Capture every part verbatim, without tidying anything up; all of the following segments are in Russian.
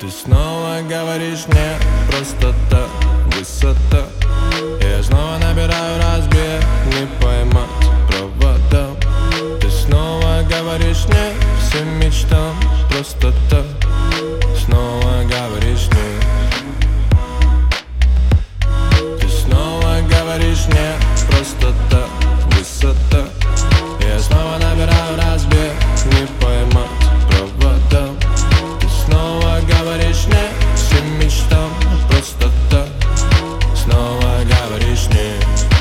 снова говоришь мне просто так, высота. Я снова набираю разбег, не поймать проводом. Ты снова говоришь мне всем мечтам просто так. Снова говоришь мне. Ты снова говоришь мне просто так, высота. Я снова набираю разбег, не поймать проводом. Ты снова говоришь мне всем мечтам просто так. Снова говоришь мне.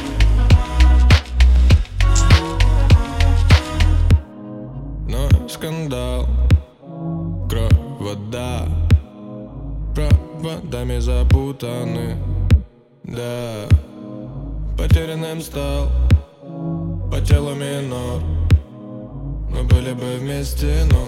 Но скандал, кровь, вода, проводами запутаны. Да, потерянным стал, по телу минор. Мы были бы вместе, но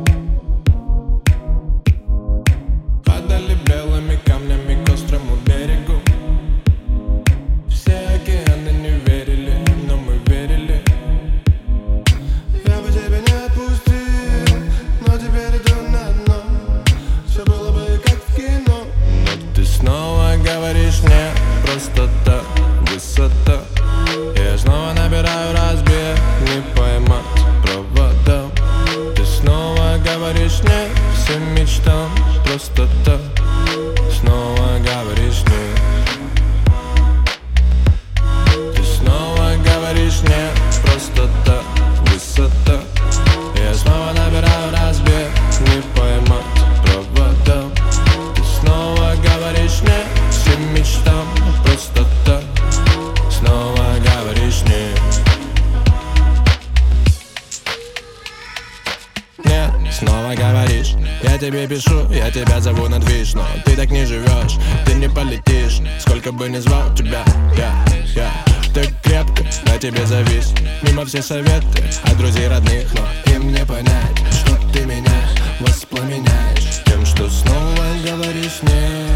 падали белыми камнями к острому берегу. Все океаны не верили, но мы верили. Я бы тебя не отпустил, но теперь иду на дно. Все было бы как в кино. Но ты снова говоришь мне просто так, высота. Я снова набираю разбег, не поймать проводом. Ты снова говоришь мне всем мечтам просто так. Снова говоришь мне. Ты снова говоришь мне просто так, высота. Я снова набираю разбег, не поймать проводом. Ты снова говоришь мне всем мечтам просто так. Снова говоришь мне. Нет, снова говоришь. Я тебе пишу, я тебя зову на движ, но ты так не живешь, ты не полетишь. Сколько бы ни звал тебя, я, я ты крепко, на тебе завис. Мимо все советы от друзей родных, но им не понять, что ты меня воспламеняешь тем, что снова говоришь мне.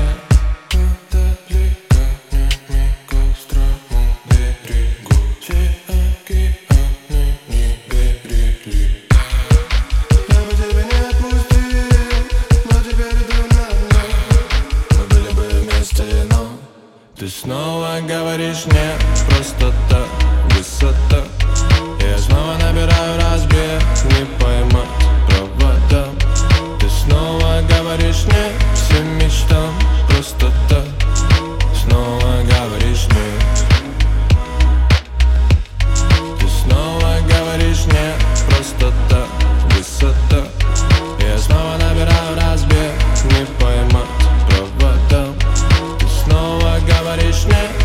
Ты снова говоришь мне просто так, высота. Я снова набираю разбег, не поймать проводом. Ты снова говоришь мне всем мечтам просто так. Снова говоришь мне. Ты снова говоришь мне просто так, высота. Я снова набираю разбег, не поймать проводом. Снова говоришь мне